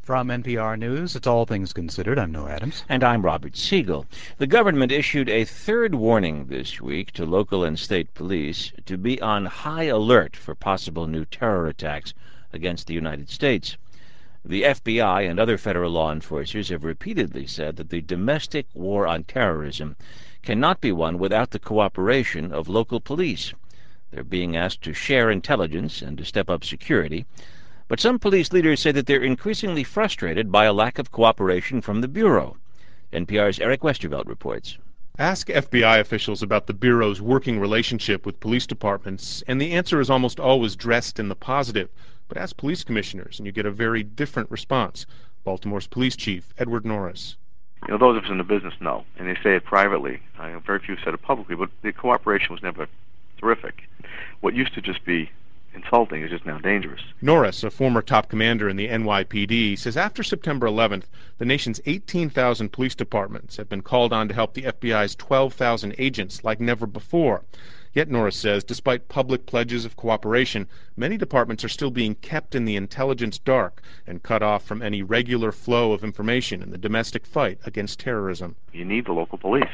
From NPR News, it's All Things Considered. I'm Noah Adams. And I'm Robert Siegel. The government issued a third warning this week to local and state police to be on high alert for possible new terror attacks against the United States. The FBI and other federal law enforcers have repeatedly said that the domestic war on terrorism cannot be won without the cooperation of local police. They're being asked to share intelligence and to step up security. But some police leaders say that they're increasingly frustrated by a lack of cooperation from the Bureau. NPR's Eric Westervelt reports. Ask FBI officials about the Bureau's working relationship with police departments, and the answer is almost always dressed in the positive. But ask police commissioners, and you get a very different response. Baltimore's police chief, Edward Norris. You know, those of us in the business know, and they say it privately. Very few said it publicly, but the cooperation was never terrific. What used to just be insulting is just now dangerous. Norris, a former top commander in the NYPD, says after September 11th, the nation's 18,000 police departments have been called on to help the FBI's 12,000 agents like never before. Yet, Norris says, despite public pledges of cooperation, many departments are still being kept in the intelligence dark and cut off from any regular flow of information in the domestic fight against terrorism. You need the local police.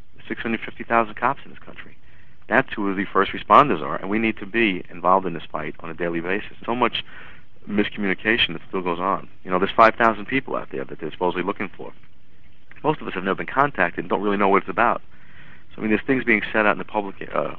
650,000 cops in this country. That's who the first responders are, and we need to be involved in this fight on a daily basis. So much miscommunication that still goes on. You know, there's 5,000 people out there that they're supposedly looking for. Most of us have never been contacted and don't really know what it's about. So, I mean, there's things being said out in the public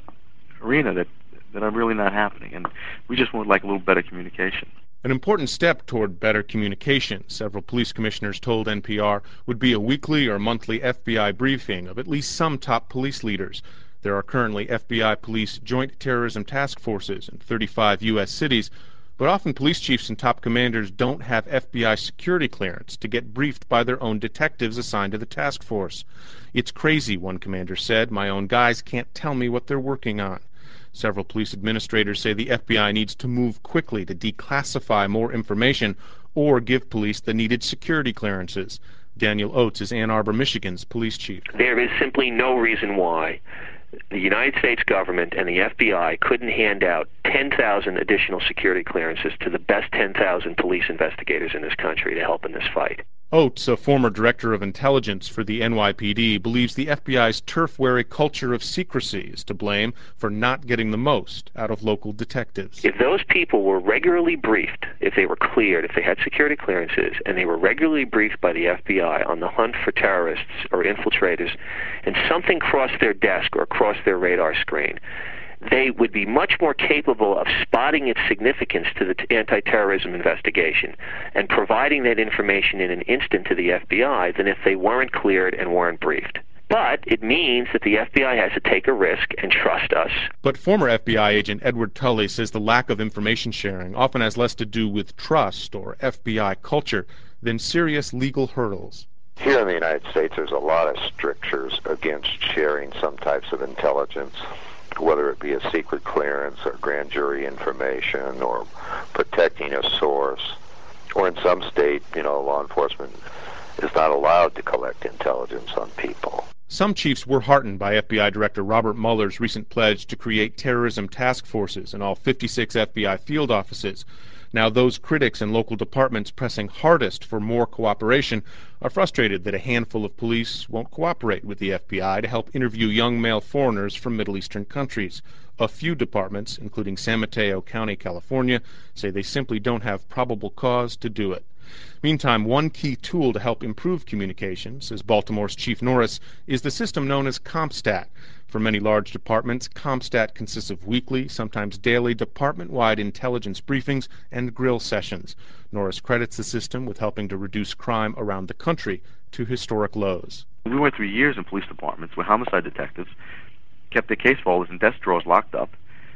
arena that are really not happening, and we just would like a little better communication. An important step toward better communication, several police commissioners told NPR, would be a weekly or monthly FBI briefing of at least some top police leaders. There are currently FBI police joint terrorism task forces in 35 U.S. cities, but often police chiefs and top commanders don't have FBI security clearance to get briefed by their own detectives assigned to the task force. It's crazy, one commander said. My own guys can't tell me what they're working on. Several police administrators say the FBI needs to move quickly to declassify more information or give police the needed security clearances. Daniel Oates is Ann Arbor, Michigan's police chief. There is simply no reason why the United States government and the FBI couldn't hand out 10,000 additional security clearances to the best 10,000 police investigators in this country to help in this fight. Oates, a former director of intelligence for the NYPD, believes the FBI's turf-wary culture of secrecy is to blame for not getting the most out of local detectives. If those people were regularly briefed, if they were cleared, if they had security clearances, and they were regularly briefed by the FBI on the hunt for terrorists or infiltrators, and something crossed their desk or crossed their radar screen, they would be much more capable of spotting its significance to the anti-terrorism investigation and providing that information in an instant to the FBI than if they weren't cleared and weren't briefed. But it means that the FBI has to take a risk and trust us. But former FBI agent Edward Tully says the lack of information sharing often has less to do with trust or FBI culture than serious legal hurdles. Here in the United States, there's a lot of strictures against sharing some types of intelligence, whether it be a secret clearance or grand jury information or protecting a source. Or in some state, law enforcement is not allowed to collect intelligence on people. Some chiefs were heartened by FBI Director Robert Mueller's recent pledge to create terrorism task forces in all 56 FBI field offices. Now those critics and local departments pressing hardest for more cooperation are frustrated that a handful of police won't cooperate with the FBI to help interview young male foreigners from Middle Eastern countries. A few departments, including San Mateo County, California, say they simply don't have probable cause to do it. Meantime, one key tool to help improve communication, says Baltimore's Chief Norris, is the system known as CompStat. For many large departments, CompStat consists of weekly, sometimes daily, department-wide intelligence briefings and grill sessions. Norris credits the system with helping to reduce crime around the country to historic lows. We went through years in police departments where homicide detectives kept their case folders and desk drawers locked up,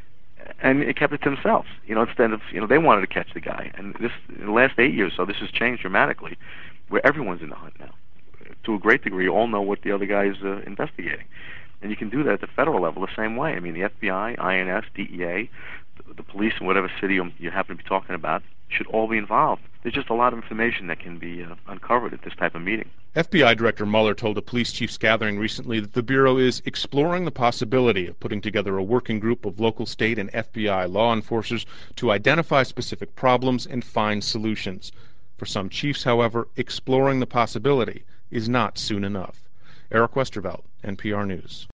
and it kept it to themselves. Instead of, they wanted to catch the guy. And this, in the last 8 years, so this has changed dramatically, where everyone's in the hunt now. To a great degree, all know what the other guy is investigating. And you can do that at the federal level the same way. I mean, the FBI, INS, DEA, the police in whatever city you happen to be talking about should all be involved. There's just a lot of information that can be uncovered at this type of meeting. FBI Director Mueller told a police chiefs gathering recently that the Bureau is exploring the possibility of putting together a working group of local, state, and FBI law enforcers to identify specific problems and find solutions. For some chiefs, however, exploring the possibility is not soon enough. Eric Westervelt, NPR News.